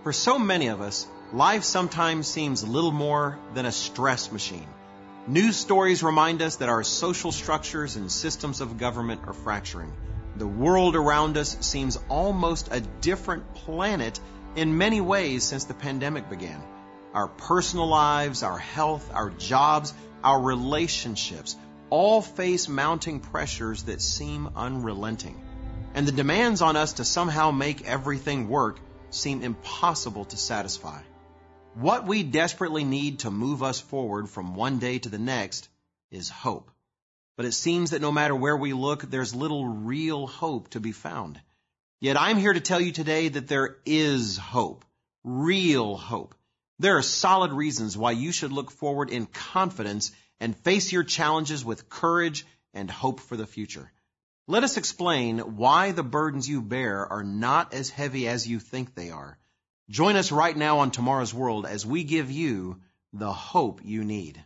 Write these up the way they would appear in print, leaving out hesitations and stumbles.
For so many of us, life sometimes seems little more than a stress machine. News stories remind us that our social structures and systems of government are fracturing. The world around us seems almost a different planet in many ways since the pandemic began. Our personal lives, our health, our jobs, our relationships all face mounting pressures that seem unrelenting. And the demands on us to somehow make everything work seem impossible to satisfy. What we desperately need to move us forward from one day to the next is hope. But it seems that no matter where we look, there's little real hope to be found. Yet I'm here to tell you today that there is hope, real hope. There are solid reasons why you should look forward in confidence and face your challenges with courage and hope for the future. Let us explain why the burdens you bear are not as heavy as you think they are. Join us right now on Tomorrow's World as we give you the hope you need.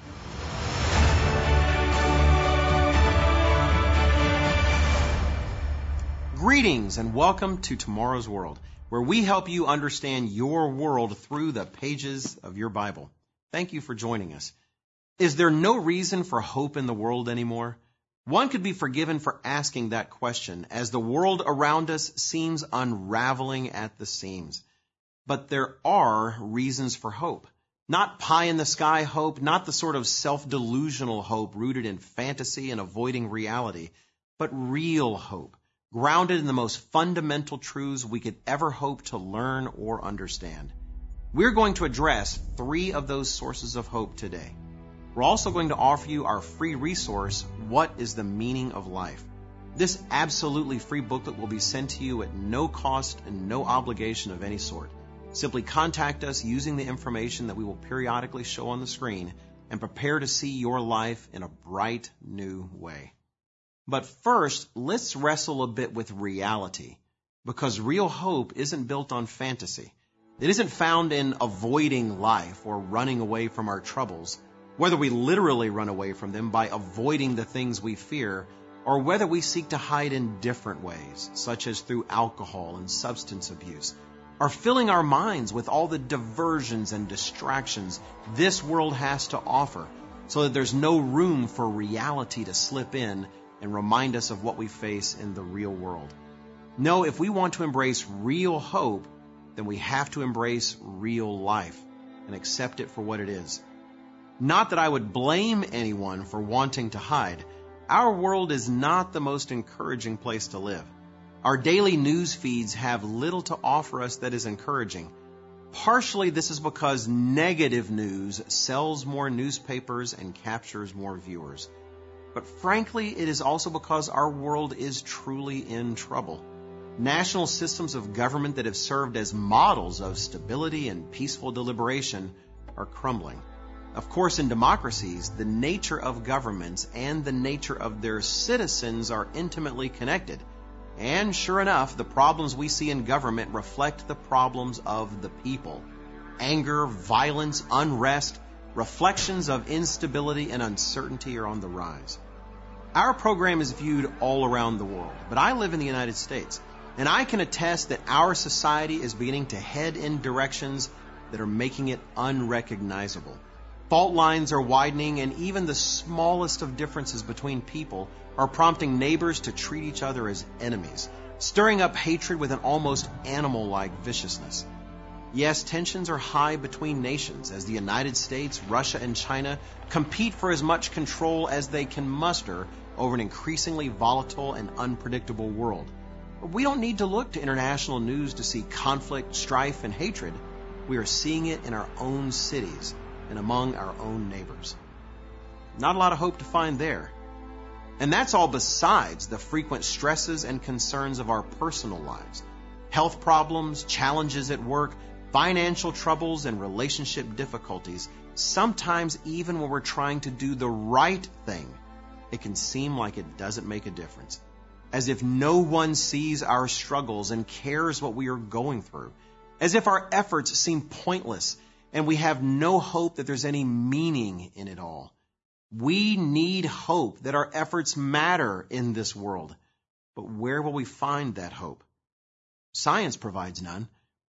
Greetings and welcome to Tomorrow's World, where we help you understand your world through the pages of your Bible. Thank you for joining us. Is there no reason for hope in the world anymore? One could be forgiven for asking that question, as the world around us seems unraveling at the seams. But there are reasons for hope. Not pie-in-the-sky hope, not the sort of self-delusional hope rooted in fantasy and avoiding reality, but real hope, grounded in the most fundamental truths we could ever hope to learn or understand. We're going to address 3 of those sources of hope today. We're also going to offer you our free resource, What is the Meaning of Life? This absolutely free booklet will be sent to you at no cost and no obligation of any sort. Simply contact us using the information that we will periodically show on the screen and prepare to see your life in a bright new way. But first, let's wrestle a bit with reality, because real hope isn't built on fantasy. It isn't found in avoiding life or running away from our troubles, whether we literally run away from them by avoiding the things we fear, or whether we seek to hide in different ways, such as through alcohol and substance abuse, or filling our minds with all the diversions and distractions this world has to offer, so that there's no room for reality to slip in and remind us of what we face in the real world. No, if we want to embrace real hope, then we have to embrace real life and accept it for what it is. Not that I would blame anyone for wanting to hide. Our world is not the most encouraging place to live. Our daily news feeds have little to offer us that is encouraging. Partially, this is because negative news sells more newspapers and captures more viewers. But frankly, it is also because our world is truly in trouble. National systems of government that have served as models of stability and peaceful deliberation are crumbling. Of course, in democracies, the nature of governments and the nature of their citizens are intimately connected. And sure enough, the problems we see in government reflect the problems of the people. Anger, violence, unrest, reflections of instability and uncertainty are on the rise. Our program is viewed all around the world, but I live in the United States, and I can attest that our society is beginning to head in directions that are making it unrecognizable. Fault lines are widening, and even the smallest of differences between people are prompting neighbors to treat each other as enemies, stirring up hatred with an almost animal-like viciousness. Yes, tensions are high between nations as the United States, Russia, and China compete for as much control as they can muster over an increasingly volatile and unpredictable world. But we don't need to look to international news to see conflict, strife, and hatred. We are seeing it in our own cities and among our own neighbors. Not a lot of hope to find there. And that's all besides the frequent stresses and concerns of our personal lives. Health problems, challenges at work, financial troubles, and relationship difficulties. Sometimes even when we're trying to do the right thing, it can seem like it doesn't make a difference. As if no one sees our struggles and cares what we are going through. As if our efforts seem pointless and we have no hope that there's any meaning in it all. We need hope that our efforts matter in this world. But where will we find that hope? Science provides none.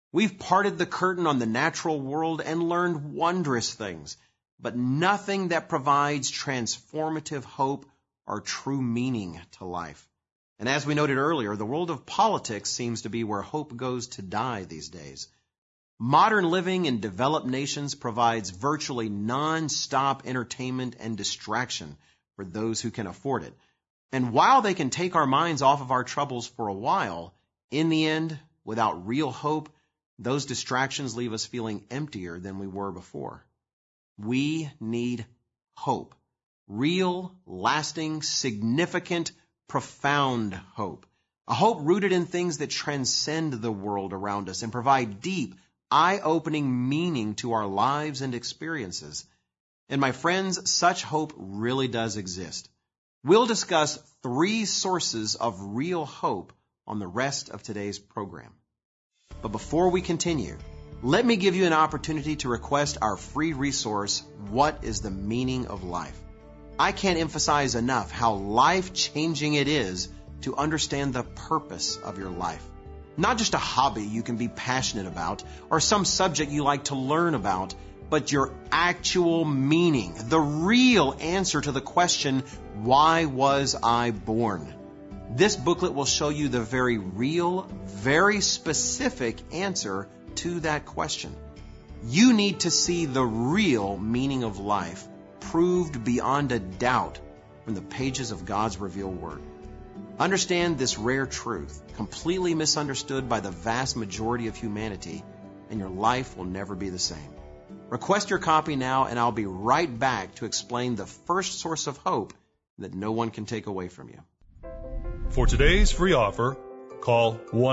We've parted the curtain on the natural world and learned wondrous things, but nothing that provides transformative hope or true meaning to life. And as we noted earlier, the world of politics seems to be where hope goes to die these days. Modern living in developed nations provides virtually non-stop entertainment and distraction for those who can afford it. And while they can take our minds off of our troubles for a while, in the end, without real hope, those distractions leave us feeling emptier than we were before. We need hope. Real, lasting, significant, profound hope. A hope rooted in things that transcend the world around us and provide deep, eye-opening meaning to our lives and experiences. And my friends, such hope really does exist. We'll discuss 3 sources of real hope on the rest of today's program. But before we continue, let me give you an opportunity to request our free resource, What is the Meaning of Life? I can't emphasize enough how life-changing it is to understand the purpose of your life. Not just a hobby you can be passionate about or some subject you like to learn about, but your actual meaning, the real answer to the question, why was I born? This booklet will show you the very real, very specific answer to that question. You need to see the real meaning of life proved beyond a doubt from the pages of God's revealed Word. Understand this rare truth, completely misunderstood by the vast majority of humanity, and your life will never be the same. Request your copy now, and I'll be right back to explain the first source of hope that no one can take away from you. For today's free offer, call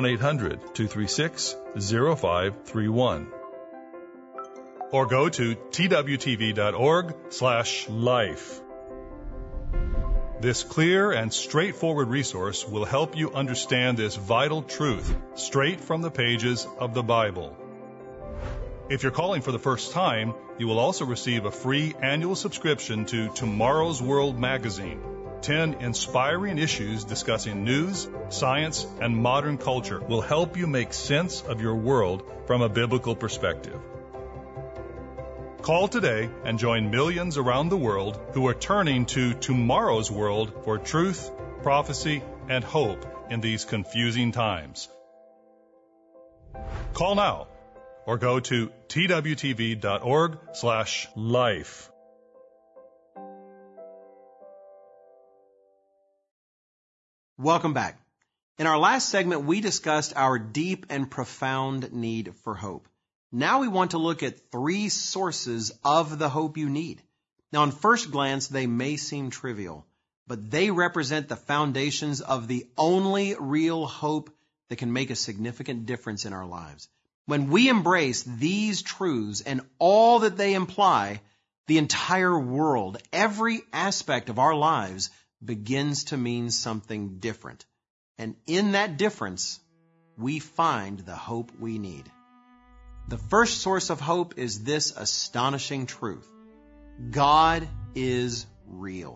1-800-236-0531 or go to twtv.org/life. This clear and straightforward resource will help you understand this vital truth straight from the pages of the Bible. If you're calling for the first time, you will also receive a free annual subscription to Tomorrow's World magazine. 10 inspiring issues discussing news, science, and modern culture will help you make sense of your world from a biblical perspective. Call today and join millions around the world who are turning to Tomorrow's World for truth, prophecy, and hope in these confusing times. Call now or go to twtv.org/life. Welcome back. In our last segment, we discussed our deep and profound need for hope. Now we want to look at 3 sources of the hope you need. Now, on first glance, they may seem trivial, but they represent the foundations of the only real hope that can make a significant difference in our lives. When we embrace these truths and all that they imply, the entire world, every aspect of our lives begins to mean something different. And in that difference, we find the hope we need. The first source of hope is this astonishing truth. God is real.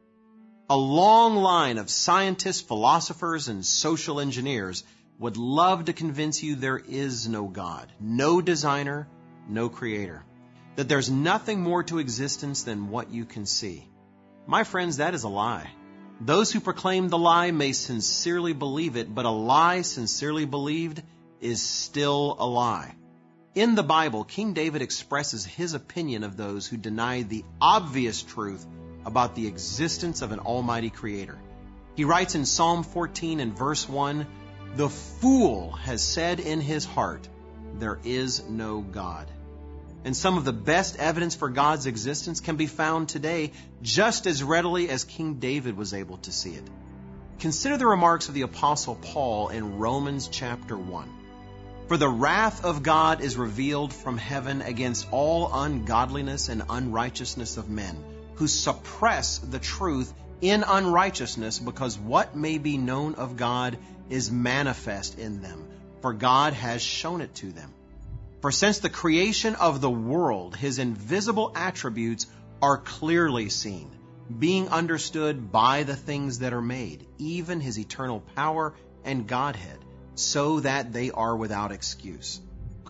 A long line of scientists, philosophers, and social engineers would love to convince you there is no God, no designer, no creator, that there's nothing more to existence than what you can see. My friends, that is a lie. Those who proclaim the lie may sincerely believe it, but a lie sincerely believed is still a lie. In the Bible, King David expresses his opinion of those who deny the obvious truth about the existence of an almighty creator. He writes in Psalm 14 and verse 1, "The fool has said in his heart, there is no God." And some of the best evidence for God's existence can be found today just as readily as King David was able to see it. Consider the remarks of the Apostle Paul in Romans chapter 1. "For the wrath of God is revealed from heaven against all ungodliness and unrighteousness of men, who suppress the truth in unrighteousness, because what may be known of God is manifest in them, for God has shown it to them. For since the creation of the world, his invisible attributes are clearly seen, being understood by the things that are made, even his eternal power and Godhead, so that they are without excuse.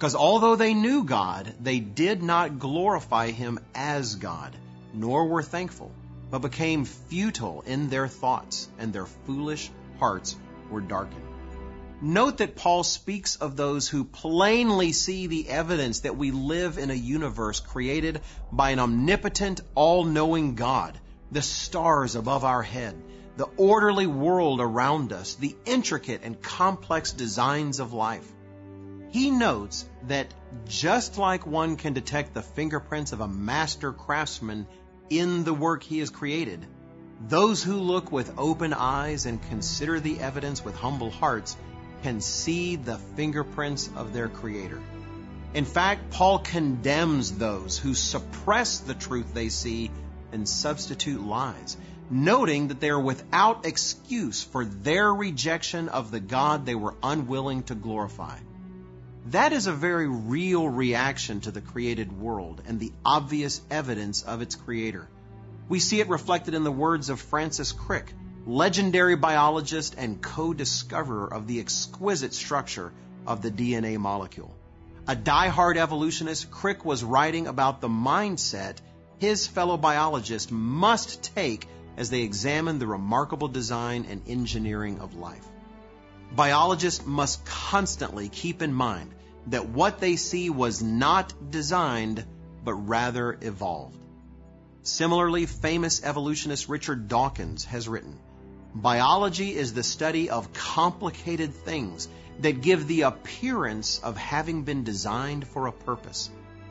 Because although they knew God, they did not glorify Him as God, nor were thankful, but became futile in their thoughts, and their foolish hearts were darkened. Note that Paul speaks of those who plainly see the evidence that we live in a universe created by an omnipotent, all-knowing God, the stars above our head, the orderly world around us, the intricate and complex designs of life. He notes that just like one can detect the fingerprints of a master craftsman in the work he has created, those who look with open eyes and consider the evidence with humble hearts can see the fingerprints of their Creator. In fact, Paul condemns those who suppress the truth they see and substitute lies, noting that they are without excuse for their rejection of the God they were unwilling to glorify. That is a very real reaction to the created world and the obvious evidence of its creator. We see it reflected in the words of Francis Crick, legendary biologist and co-discoverer of the exquisite structure of the DNA molecule. A die-hard evolutionist, Crick was writing about the mindset his fellow biologists must take as they examine the remarkable design and engineering of life. Biologists must constantly keep in mind that what they see was not designed, but rather evolved. Similarly, famous evolutionist Richard Dawkins has written, "Biology is the study of complicated things that give the appearance of having been designed for a purpose."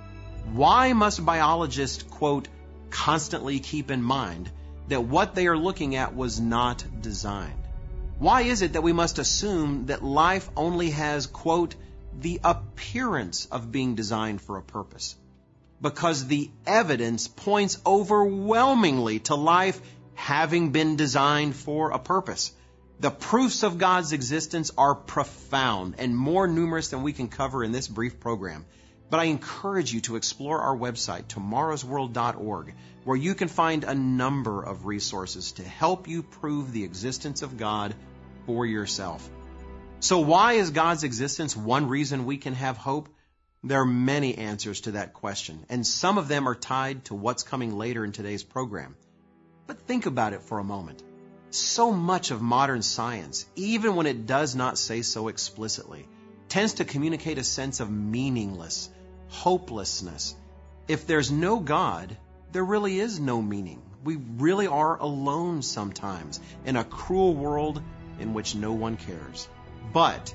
Why must biologists, quote, constantly keep in mind that what they are looking at was not designed? Why is it that we must assume that life only has, quote, the appearance of being designed for a purpose? Because the evidence points overwhelmingly to life having been designed for a purpose. The proofs of God's existence are profound and more numerous than we can cover in this brief program. But I encourage you to explore our website, tomorrowsworld.org, where you can find a number of resources to help you prove the existence of God for yourself. So why is God's existence one reason we can have hope? There are many answers to that question, and some of them are tied to what's coming later in today's program. But think about it for a moment. So much of modern science, even when it does not say so explicitly, tends to communicate a sense of meaningless, hopelessness. If there's no God, there really is no meaning. We really are alone sometimes in a cruel world in which no one cares. But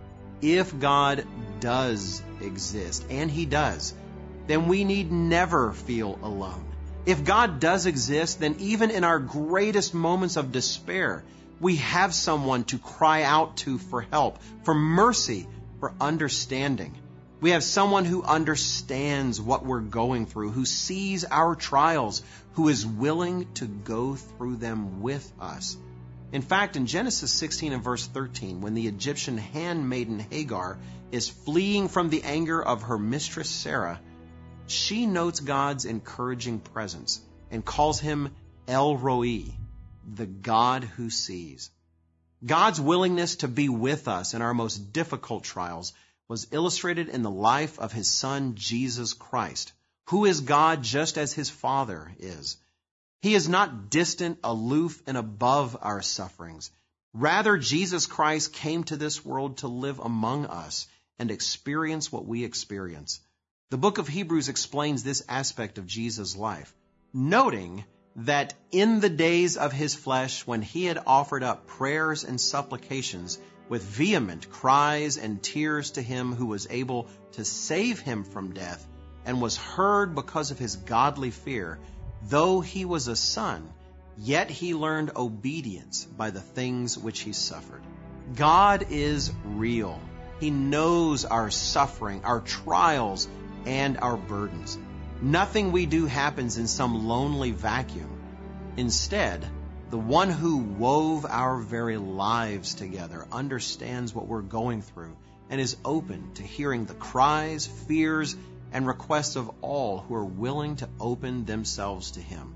if God does exist, and He does, then we need never feel alone. If God does exist, then even in our greatest moments of despair, we have someone to cry out to for help, for mercy, for understanding. We have someone who understands what we're going through, who sees our trials, who is willing to go through them with us. In fact, in Genesis 16 and verse 13, when the Egyptian handmaiden Hagar is fleeing from the anger of her mistress Sarah, she notes God's encouraging presence and calls Him El Roi, the God who sees. God's willingness to be with us in our most difficult trials was illustrated in the life of His Son, Jesus Christ, who is God just as His Father is. He is not distant, aloof, and above our sufferings. Rather, Jesus Christ came to this world to live among us and experience what we experience. The book of Hebrews explains this aspect of Jesus' life, noting that in the days of His flesh, when He had offered up prayers and supplications with vehement cries and tears to Him who was able to save Him from death, and was heard because of His godly fear, though He was a son, yet He learned obedience by the things which He suffered. God is real. He knows our suffering, our trials, and our burdens. Nothing we do happens in some lonely vacuum. Instead, the one who wove our very lives together understands what we're going through and is open to hearing the cries, fears, and requests of all who are willing to open themselves to Him.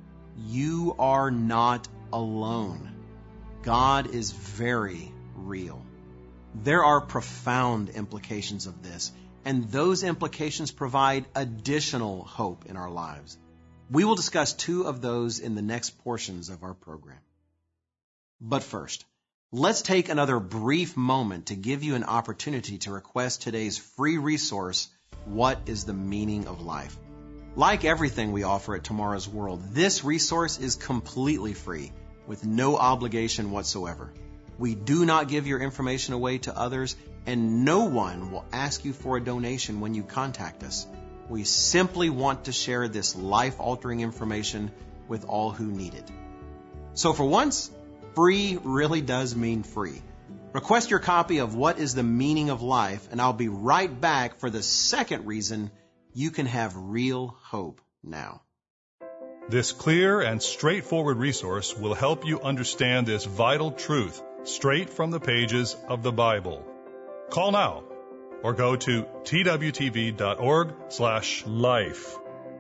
You are not alone. God is very real. There are profound implications of this, and those implications provide additional hope in our lives. We will discuss two of those in the next portions of our program. But first, let's take another brief moment to give you an opportunity to request today's free resource, What is the Meaning of Life? Like everything we offer at Tomorrow's World, this resource is completely free, with no obligation whatsoever. We do not give your information away to others, and no one will ask you for a donation when you contact us. We simply want to share this life-altering information with all who need it. So for once, free really does mean free. Request your copy of What is the Meaning of Life, and I'll be right back for the second reason you can have real hope now. This clear and straightforward resource will help you understand this vital truth straight from the pages of the Bible. Call now or go to twtv.org/life.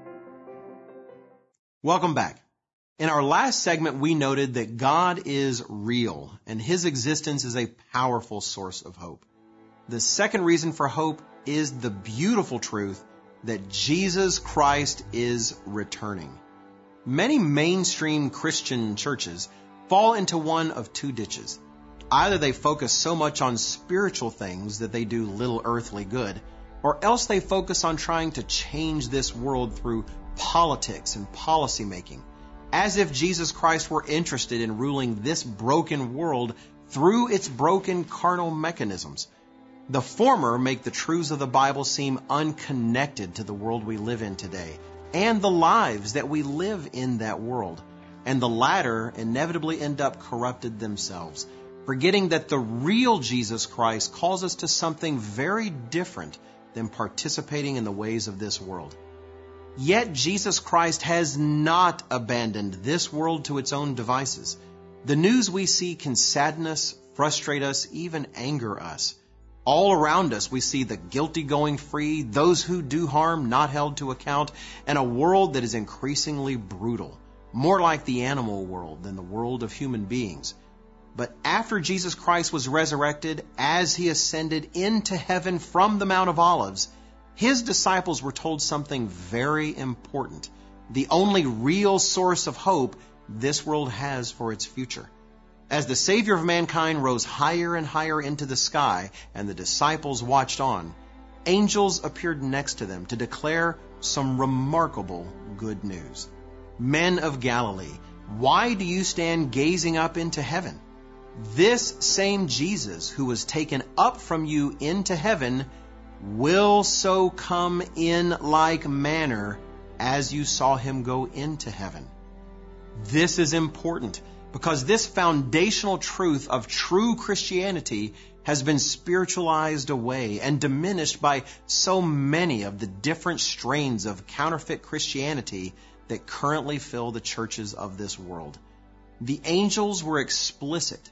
Welcome back. In our last segment, we noted that God is real and His existence is a powerful source of hope. The second reason for hope is the beautiful truth that Jesus Christ is returning. Many mainstream Christian churches fall into one of two ditches. Either they focus so much on spiritual things that they do little earthly good, or else they focus on trying to change this world through politics and policy making, as if Jesus Christ were interested in ruling this broken world through its broken carnal mechanisms. The former make the truths of the Bible seem unconnected to the world we live in today and the lives that we live in that world. And the latter inevitably end up corrupted themselves, forgetting that the real Jesus Christ calls us to something very different than participating in the ways of this world. Yet Jesus Christ has not abandoned this world to its own devices. The news we see can sadden us, frustrate us, even anger us. All around us we see the guilty going free, those who do harm not held to account, and a world that is increasingly brutal, more like the animal world than the world of human beings. But after Jesus Christ was resurrected, as He ascended into heaven from the Mount of Olives, His disciples were told something very important, the only real source of hope this world has for its future. As the Savior of mankind rose higher and higher into the sky, and the disciples watched on, angels appeared next to them to declare some remarkable good news. Men of Galilee, why do you stand gazing up into heaven? This same Jesus who was taken up from you into heaven will so come in like manner as you saw Him go into heaven. This is important because this foundational truth of true Christianity has been spiritualized away and diminished by so many of the different strains of counterfeit Christianity that currently fill the churches of this world. The angels were explicit.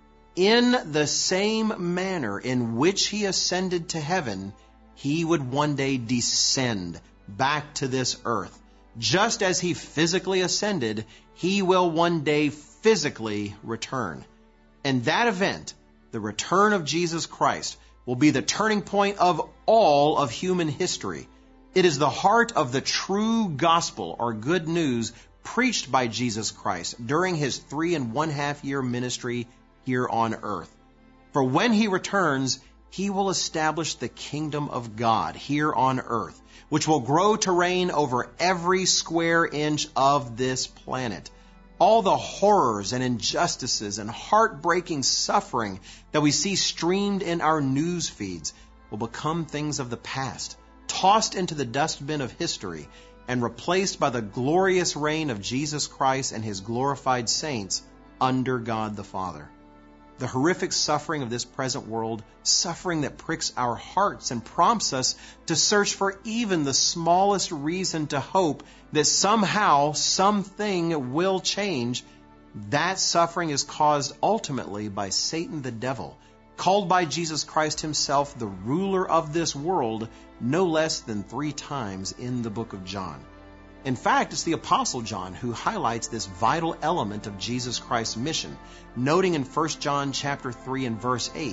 In the same manner in which He ascended to heaven, He would one day descend back to this earth. Just as He physically ascended, He will one day physically return. And that event, the return of Jesus Christ, will be the turning point of all of human history. It is the heart of the true gospel or good news preached by Jesus Christ during His 3.5 year ministry here on earth. For when He returns, He will establish the kingdom of God here on earth, which will grow to reign over every square inch of this planet. All the horrors and injustices and heartbreaking suffering that we see streamed in our news feeds will become things of the past, tossed into the dustbin of history, and replaced by the glorious reign of Jesus Christ and His glorified saints under God the Father. The horrific suffering of this present world, suffering that pricks our hearts and prompts us to search for even the smallest reason to hope that somehow something will change, that suffering is caused ultimately by Satan the devil, called by Jesus Christ Himself the ruler of this world, no less than 3 times in the book of John. In fact, it's the Apostle John who highlights this vital element of Jesus Christ's mission, noting in 1 John chapter 3 and verse 8,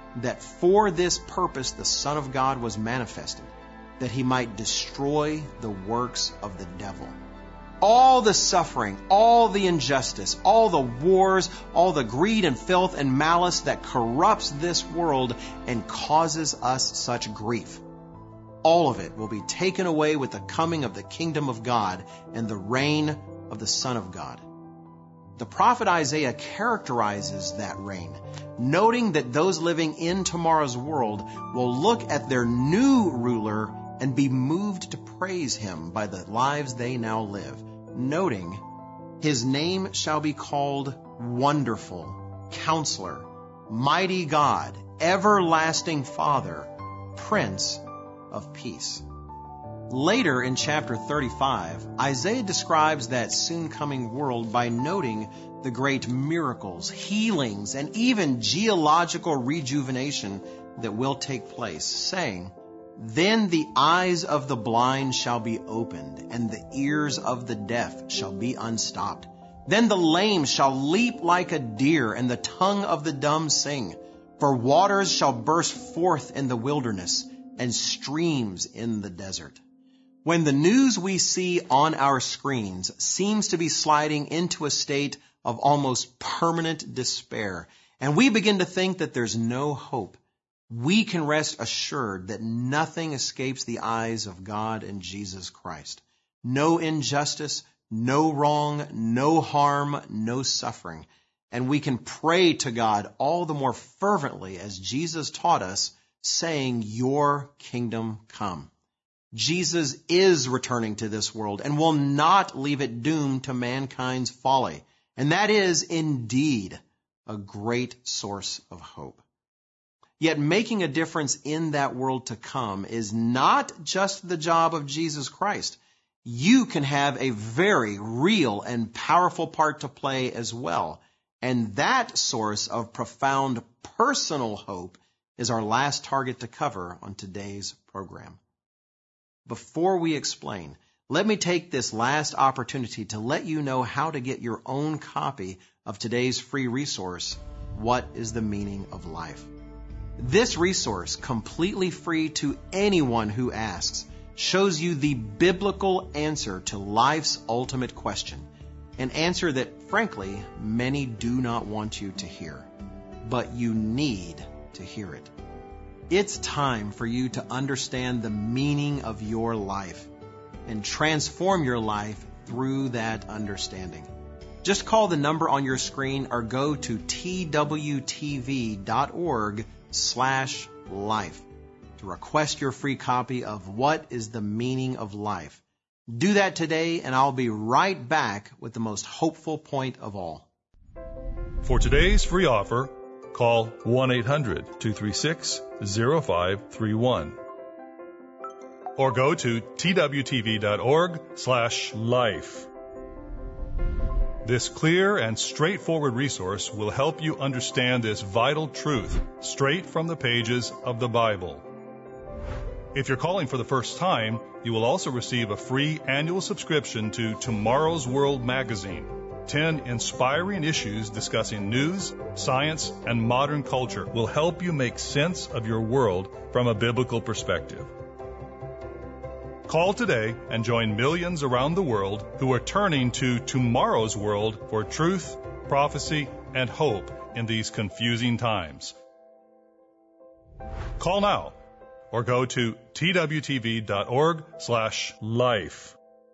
that for this purpose the Son of God was manifested, that he might destroy the works of the devil. All the suffering, all the injustice, all the wars, all the greed and filth and malice that corrupts this world and causes us such grief, all of it will be taken away with the coming of the kingdom of God and the reign of the Son of God. The prophet Isaiah characterizes that reign, noting that those living in tomorrow's world will look at their new ruler and be moved to praise him by the lives they now live, noting, his name shall be called Wonderful, Counselor, Mighty God, Everlasting Father, Prince of Peace. Later in chapter 35, Isaiah describes that soon-coming world by noting the great miracles, healings, and even geological rejuvenation that will take place, saying, "Then the eyes of the blind shall be opened, and the ears of the deaf shall be unstopped. Then the lame shall leap like a deer, and the tongue of the dumb sing. For waters shall burst forth in the wilderness, and streams in the desert." When the news we see on our screens seems to be sliding into a state of almost permanent despair, and we begin to think that there's no hope, we can rest assured that nothing escapes the eyes of God and Jesus Christ. No injustice, no wrong, no harm, no suffering. And we can pray to God all the more fervently as Jesus taught us, saying, "Your kingdom come." Jesus is returning to this world and will not leave it doomed to mankind's folly. And that is indeed a great source of hope. Yet making a difference in that world to come is not just the job of Jesus Christ. You can have a very real and powerful part to play as well. And that source of profound personal hope is our last target to cover on today's program. Before we explain, let me take this last opportunity to let you know how to get your own copy of today's free resource, What is the Meaning of Life? This resource, completely free to anyone who asks, shows you the biblical answer to life's ultimate question, an answer that, frankly, many do not want you to hear, but you need to hear it. It's time for you to understand the meaning of your life and transform your life through that understanding. Just call the number on your screen or go to twtv.org/life to request your free copy of What is the Meaning of Life. Do that today, and I'll be right back with the most hopeful point of all. For today's free offer, call 1-800-236-0531 or go to twtv.org/life. This clear and straightforward resource will help you understand this vital truth straight from the pages of the Bible. If you're calling for the first time, you will also receive a free annual subscription to Tomorrow's World magazine. 10 inspiring issues discussing news, science, and modern culture will help you make sense of your world from a biblical perspective. Call today and join millions around the world who are turning to Tomorrow's World for truth, prophecy, and hope in these confusing times. Call now or go to twtv.org/life.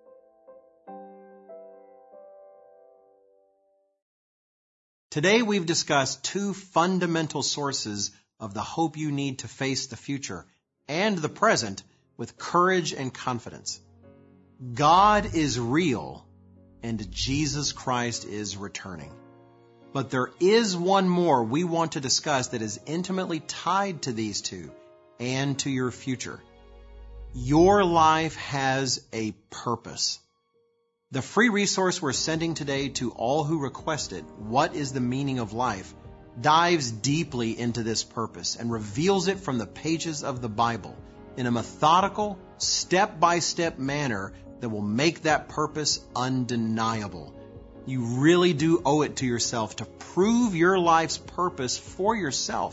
Today we've discussed two fundamental sources of the hope you need to face the future and the present with courage and confidence. God is real and Jesus Christ is returning. But there is one more we want to discuss that is intimately tied to these two and to your future. Your life has a purpose. The free resource we're sending today to all who request it, What is the Meaning of Life, dives deeply into this purpose and reveals it from the pages of the Bible in a methodical, step-by-step manner that will make that purpose undeniable. You really do owe it to yourself to prove your life's purpose for yourself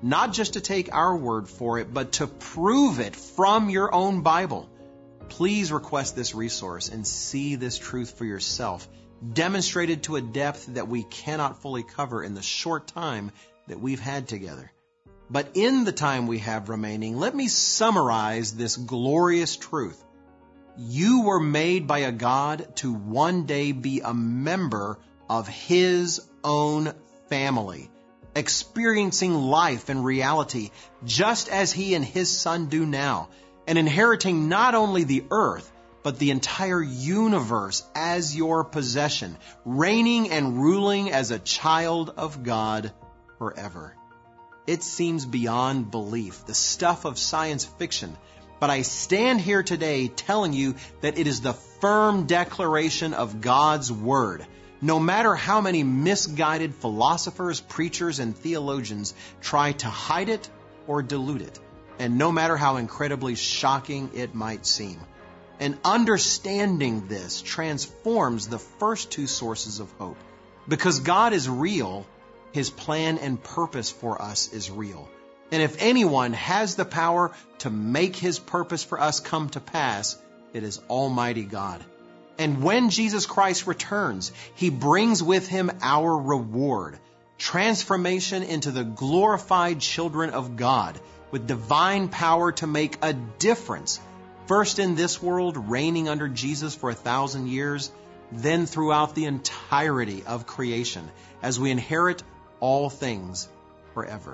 not just to take our word for it, but to prove it from your own Bible. Please request this resource and see this truth for yourself, demonstrated to a depth that we cannot fully cover in the short time that we've had together. But in the time we have remaining, let me summarize this glorious truth. You were made by a God to one day be a member of His own family, experiencing life and reality just as He and His Son do now, and inheriting not only the earth, but the entire universe as your possession, reigning and ruling as a child of God forever. It seems beyond belief, the stuff of science fiction, but I stand here today telling you that it is the firm declaration of God's Word. No matter how many misguided philosophers, preachers, and theologians try to hide it or dilute it, and no matter how incredibly shocking it might seem. And understanding this transforms the first two sources of hope. Because God is real, His plan and purpose for us is real. And if anyone has the power to make His purpose for us come to pass, it is Almighty God. And when Jesus Christ returns, He brings with Him our reward, transformation into the glorified children of God, with divine power to make a difference, first in this world, reigning under Jesus for 1,000 years, then throughout the entirety of creation, as we inherit all things forever.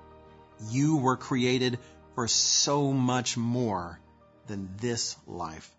You were created for so much more than this life.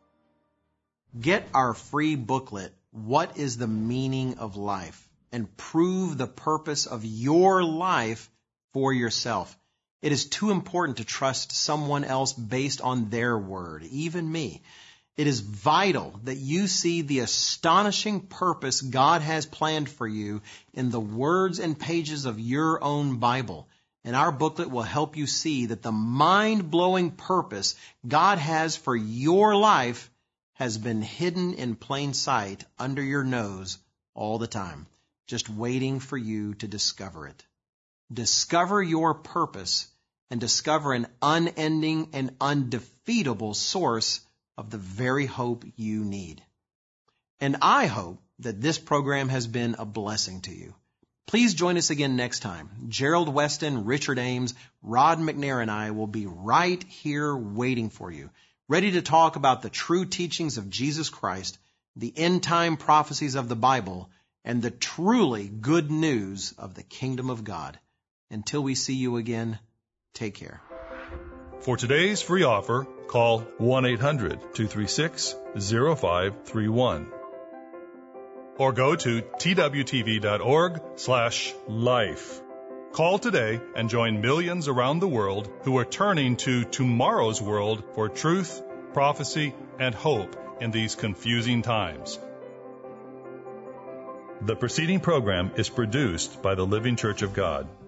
Get our free booklet, What is the Meaning of Life? And prove the purpose of your life for yourself. It is too important to trust someone else based on their word, even me. It is vital that you see the astonishing purpose God has planned for you in the words and pages of your own Bible. And our booklet will help you see that the mind-blowing purpose God has for your life has been hidden in plain sight under your nose all the time, just waiting for you to discover it. Discover your purpose and discover an unending and undefeatable source of the very hope you need. And I hope that this program has been a blessing to you. Please join us again next time. Gerald Weston, Richard Ames, Rod McNair, and I will be right here waiting for you, ready to talk about the true teachings of Jesus Christ, the end-time prophecies of the Bible, and the truly good news of the kingdom of God. Until we see you again, take care. For today's free offer, call 1-800-236-0531 or go to twtv.org/life. Call today and join millions around the world who are turning to tomorrow's world for truth, prophecy, and hope in these confusing times. The preceding program is produced by the Living Church of God.